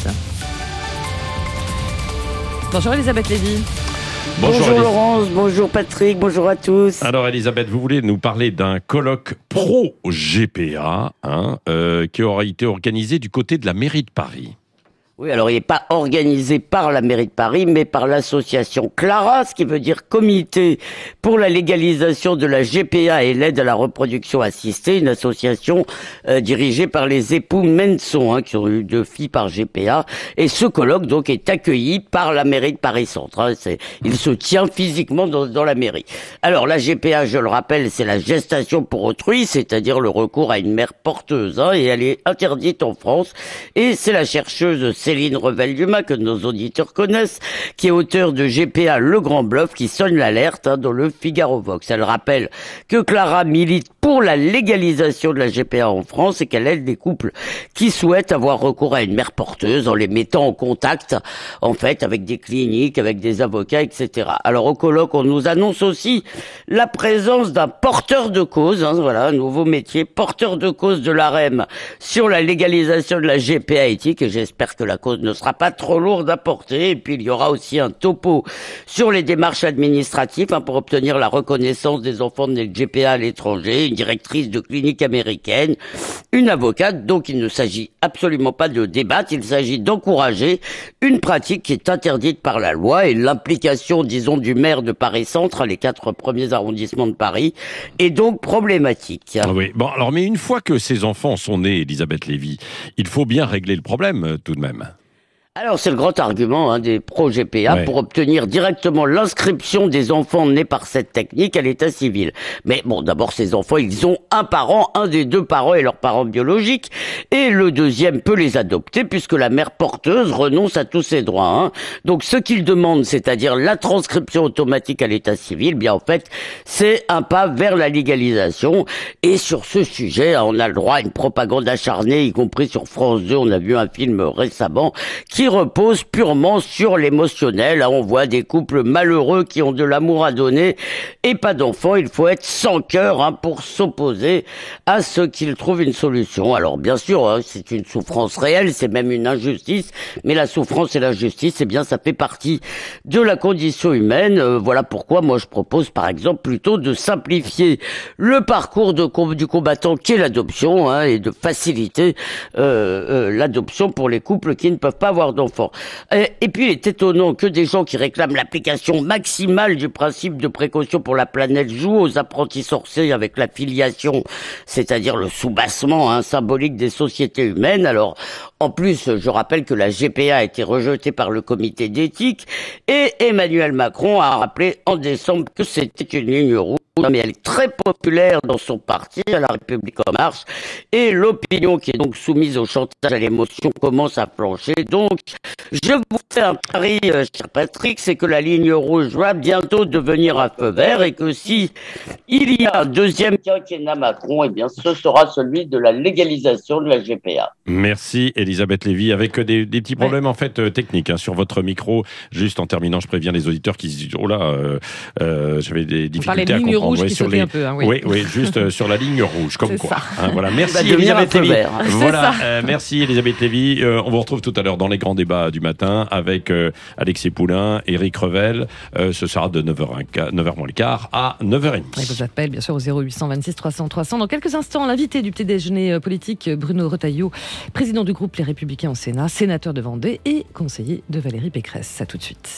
Bonjour Elisabeth Lévy. Bonjour Laurence, bonjour Patrick, bonjour à tous. Alors Elisabeth, vous voulez nous parler d'un colloque pro-GPA qui aura été organisé du côté de la mairie de Paris. Oui, alors il n'est pas organisé par la mairie de Paris, mais par l'association Clara, ce qui veut dire Comité pour la légalisation de la GPA et l'aide à la reproduction assistée, une association dirigée par les époux Menson, qui ont eu 2 filles par GPA. Et ce colloque donc est accueilli par la mairie de Paris-Centre. Il se tient physiquement dans la mairie. Alors la GPA, je le rappelle, c'est la gestation pour autrui, c'est-à-dire le recours à une mère porteuse, et elle est interdite en France. Et c'est la chercheuse Céline Revel-Dumas, que nos auditeurs connaissent, qui est auteure de GPA Le Grand Bluff, qui sonne l'alerte dans le Figaro Vox. Elle rappelle que Clara milite pour la légalisation de la GPA en France et qu'elle aide des couples qui souhaitent avoir recours à une mère porteuse en les mettant en contact, en fait, avec des cliniques, avec des avocats, etc. Alors au colloque, on nous annonce aussi la présence d'un porteur de cause, voilà, un nouveau métier, porteur de cause de l'AREM sur la légalisation de la GPA éthique, et j'espère que la cause ne sera pas trop lourde à porter. Et puis il y aura aussi un topo sur les démarches administratives pour obtenir la reconnaissance des enfants nés de GPA à l'étranger, une directrice de clinique américaine, une avocate. Donc il ne s'agit absolument pas de débattre, il s'agit d'encourager une pratique qui est interdite par la loi, et l'implication, disons, du maire de Paris-Centre, les 4 premiers arrondissements de Paris, est donc problématique. Oui, bon, alors, mais une fois que ces enfants sont nés, Elisabeth Lévy, il faut bien régler le problème, tout de même. Alors c'est le grand argument des pro-GPA pour obtenir directement l'inscription des enfants nés par cette technique à l'état civil. Mais bon, d'abord ces enfants, ils ont un parent, un des 2 parents est leur parent biologique, et le deuxième peut les adopter puisque la mère porteuse renonce à tous ses droits. Donc ce qu'ils demandent, c'est-à-dire la transcription automatique à l'état civil, bien en fait, c'est un pas vers la légalisation. Et sur ce sujet, on a le droit à une propagande acharnée, y compris sur France 2, on a vu un film récemment qui repose purement sur l'émotionnel. On voit des couples malheureux qui ont de l'amour à donner et pas d'enfants. Il faut être sans cœur pour s'opposer à ce qu'ils trouvent une solution. Alors bien sûr, c'est une souffrance réelle, c'est même une injustice, mais la souffrance et l'injustice, bien ça fait partie de la condition humaine. Voilà pourquoi moi je propose par exemple plutôt de simplifier le parcours du combattant qu'est l'adoption, et de faciliter l'adoption pour les couples qui ne peuvent pas avoir d'enfants. Et puis il est étonnant que des gens qui réclament l'application maximale du principe de précaution pour la planète jouent aux apprentis sorciers avec la filiation, c'est-à-dire le soubassement symbolique des sociétés humaines. Alors en plus, je rappelle que la GPA a été rejetée par le comité d'éthique, et Emmanuel Macron a rappelé en décembre que c'était une ligne rouge. Mais elle est très populaire dans son parti, à La République En Marche, et l'opinion qui est donc soumise au chantage à l'émotion commence à flancher. Donc, je vous fais un pari, cher Patrick, c'est que la ligne rouge va bientôt devenir un feu vert, et que si il y a un deuxième quinquennat Macron, ce sera celui de la légalisation de la GPA. Merci Elisabeth Lévy, avec des petits problèmes en fait techniques sur votre micro. Juste en terminant, je préviens les auditeurs qui se disent oh là, j'avais des difficultés à comprendre. Sur les... un peu, oui, juste sur la ligne rouge, comme quoi. Voilà, merci Elisabeth Lévy. Voilà, merci Elisabeth Lévy. On vous retrouve tout à l'heure dans les grands débats du matin avec Alexis Poulain, Éric Revel. Ce sera de 9h moins le quart à 9h30. Et vos appels, bien sûr, au 0800 26 300 300. Dans quelques instants, l'invité du petit déjeuner politique, Bruno Retailleau, président du groupe Les Républicains au Sénat, sénateur de Vendée et conseiller de Valérie Pécresse. À tout de suite.